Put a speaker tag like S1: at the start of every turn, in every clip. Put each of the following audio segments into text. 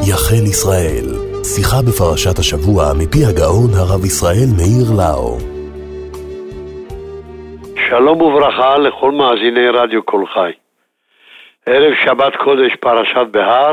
S1: יחל ישראל, שיחה בפרשת השבוע מפי הגאון הרב ישראל מאיר לאו.
S2: שלום וברכה לכל מאזיני רדיו כל חי. ערב שבת קודש פרשת בהר,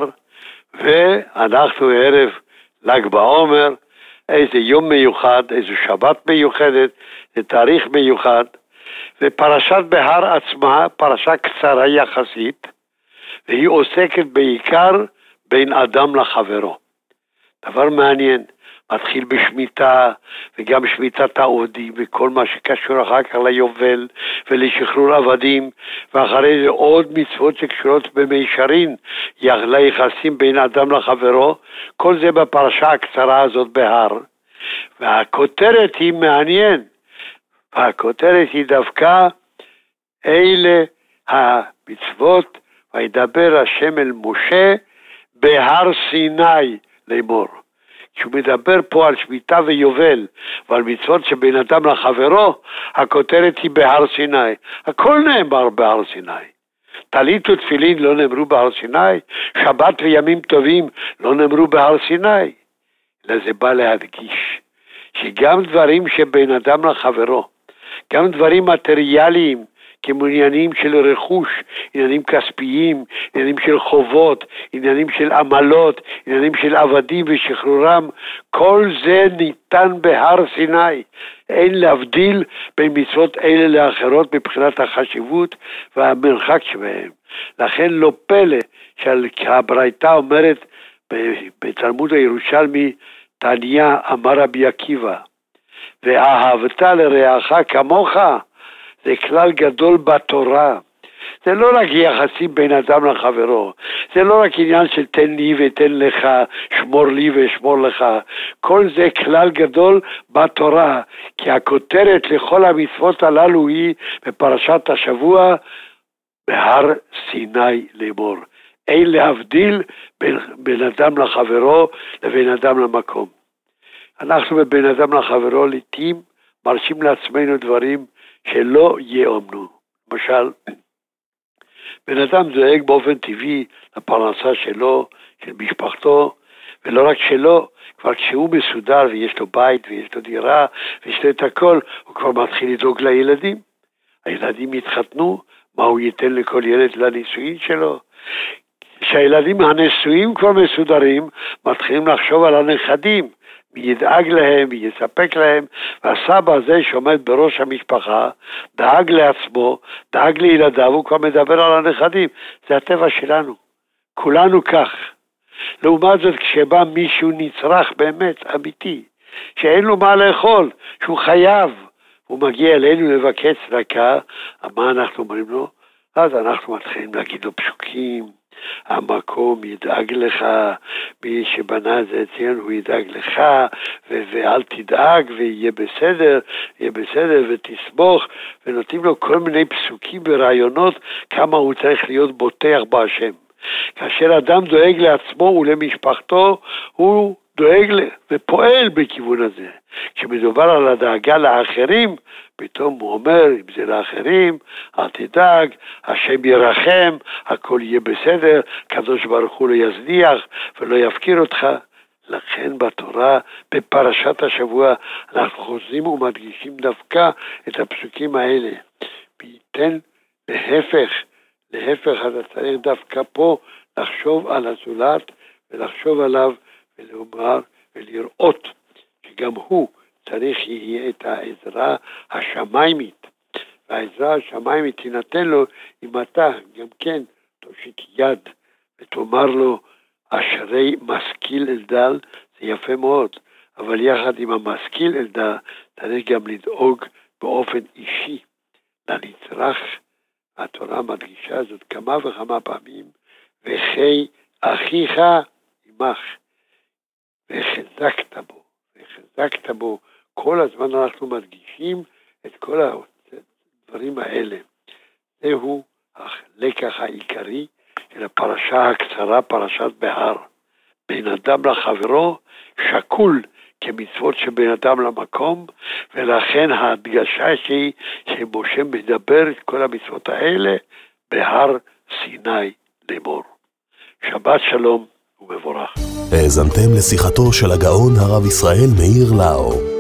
S2: ואנחנו ערב ל"ג בעומר, איזה יום מיוחד, איזה שבת מיוחדת, זה תאריך מיוחד. ופרשת בהר עצמה, פרשה קצרה יחסית, והיא עוסקת בעיקר בין אדם לחברו. דבר מעניין, מתחיל בשמיטה, וגם שמיטת העובדים, וכל מה שקשור אחר כך ליובל, ולשחרור עבדים, ואחרי זה עוד מצוות שקשורות במישרין, ליחסים בין אדם לחברו, כל זה בפרשה הקצרה הזאת בהר. והכותרת היא מעניין, והכותרת היא דווקא אלה המצוות, וידבר השם אל משה בהר סיני לאמור. כשהוא מדבר פה על שמיטה ויובל ועל מצוות שבין אדם לחברו, הכותרת היא בהר סיני. הכל נאמר בהר סיני. טלית ותפילין לא נאמרו בהר סיני, שבת וימים טובים לא נאמרו בהר סיני. אלא זה בא להדגיש שגם דברים שבין אדם לחברו, גם דברים מטריאליים, כמו עניינים של רכוש, עניינים כספיים, עניינים של חובות, עניינים של עמלות, עניינים של עבדים ושחרורם, כל זה ניתן בהר סיני. אין להבדיל בין מצוות אלה לאחרות מבחינת החשיבות והמרחק שבהם. לכן לא פלא שהברייתא אומרת בתלמוד הירושלמי, תניא אמר רבי עקיבא, ואהבת לרעך כמוך, זה כלל גדול בתורה. זה לא רק יחסים בין אדם לחברו, זה לא רק עניין של תן לי ותן לך, שמור לי ושמור לך, כל זה כלל גדול בתורה, כי הכותרת לכל המצוות הללו היא בפרשת השבוע, בהר סיני לאמור. אין להבדיל בין אדם לחברו לבין אדם למקום. אנחנו בבין אדם לחברו לעתים מרשים לעצמנו דברים שלא יאמנו. למשל, בן אדם דואג באופן טבעי לפרנסה שלו, של משפחתו, ולא רק שלו, כבר כשהוא מסודר ויש לו בית ויש לו דירה ויש לו את הכל, הוא כבר מתחיל לדאוג לילדים. הילדים יתחתנו, מה הוא ייתן לכל ילד לנישואין שלו? כשהילדים הנשואים כבר מסודרים, מתחילים לחשוב על הנכדים, מי ידאג להם, מי יספק להם, והסבא הזה שעומד בראש המשפחה, דאג לעצמו, דאג לילדיו, הוא כבר מדבר על הנכדים. זה הטבע שלנו, כולנו כך. לעומת זאת, כשבא מישהו נצרך באמת, אמיתי, שאין לו מה לאכול, שהוא חייב, הוא מגיע אלינו לבקש צדקה, מה אנחנו אומרים לו? אז אנחנו מתחילים להגיד לו פסוקים, המקום ידאג לך, מי שבנה זה אצלנו הוא ידאג לך, ואל תדאג ויהיה בסדר, יהיה בסדר ותסמוך, ונותנים לו כל מיני פסוקים ורעיונות כמה הוא צריך להיות בוטח בהשם. כאשר אדם דואג לעצמו ולמשפחתו, הוא דואג ופועל בכיוון הזה. כשמדובר על הדאגה לאחרים, פתאום הוא אומר, אם זה לאחרים, אל תדאג, השם ירחם, הכל יהיה בסדר, קדוש ברוך הוא לא יזניח ולא יפקיר אותך. לכן בתורה, בפרשת השבוע, אנחנו חוזרים ומדגישים דווקא את הפסוקים האלה. וייתן להפך, אתה צריך דווקא פה לחשוב על הזולת ולחשוב עליו ולומר ולראות שגם הוא צריך יהיה את העזרה השמיימית, והעזרה השמיימית תינתן לו אם אתה גם כן תושיט יד ותאמר לו אשרי משכיל אלדל, זה יפה מאוד, אבל יחד עם המשכיל אלדל צריך גם לדאוג באופן אישי לנצרך. התורה מדגישה זאת כמה וכמה פעמים, וכי אחיך עמך, וחזקת בו, כל הזמן אנחנו מדגישים את כל הדברים האלה. זהו הלקח העיקרי של הפרשה הקצרה, פרשת בהר. בין אדם לחברו שקול כמצוות שבין אדם למקום, ולכן ההדגשה שהיא שמשה מדבר את כל המצוות האלה בהר סיני לאמור. שבת שלום. ומבורך.
S1: האזנתם לשיחתו של הגאון הרב ישראל מאיר לאו.